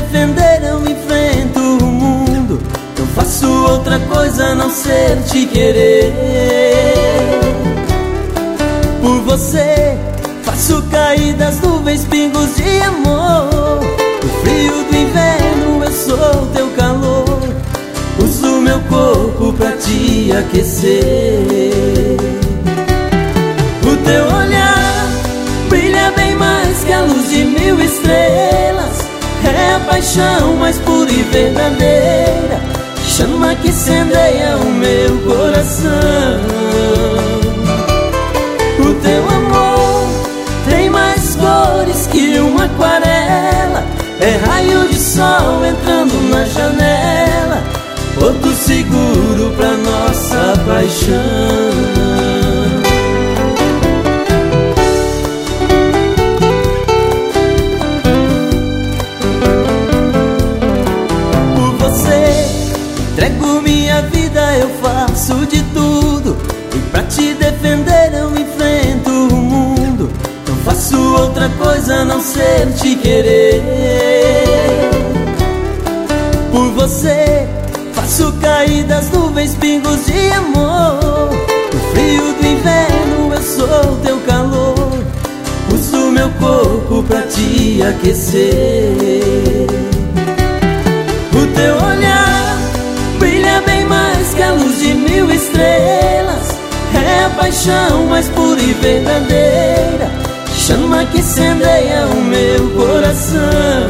defender eu enfrento o mundo. Não faço outra coisa a não ser te querer. Por você faço cair das nuvens pingos de amor. No frio do inverno eu sou teu calor. Uso meu corpo pra te aquecer. O teu olhar brilha bem mais que a luz de 1000 estrelas. É a paixão mais pura e verdadeira, chama que incendeia o meu coração. O teu amor tem mais cores que uma aquarela. É raio de sol entrando na janela, porto seguro pra nossa paixão. Entrego minha vida, eu faço de tudo, e pra te defender eu enfrento o mundo. Não faço outra coisa a não ser te querer. Por você faço cair das nuvens pingos de amor. No frio do inverno eu sou teu calor. Uso meu corpo pra te aquecer. O teu olhar brilha bem mais que a luz de 1000 estrelas. É a paixão mais pura e verdadeira, chama que incendeia o meu coração.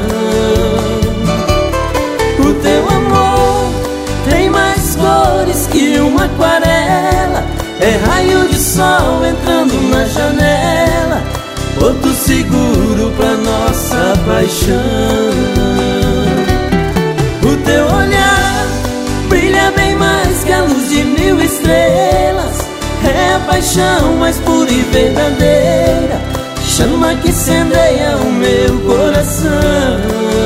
O teu amor tem mais cores que uma aquarela. É raio de sol entrando na janela, porto seguro pra nossa paixão. O teu olhar brilha bem mais que a luz de 1000 estrelas. É a paixão mais pura e verdadeira, chama que incendeia o meu coração.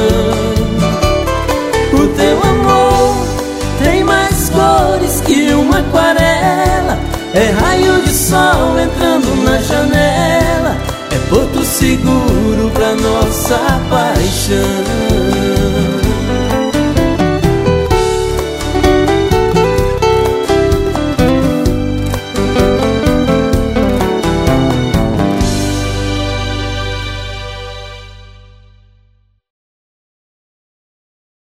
O teu amor tem mais cores que uma aquarela. É raio de sol entrando na janela, é porto seguro pra nossa paixão.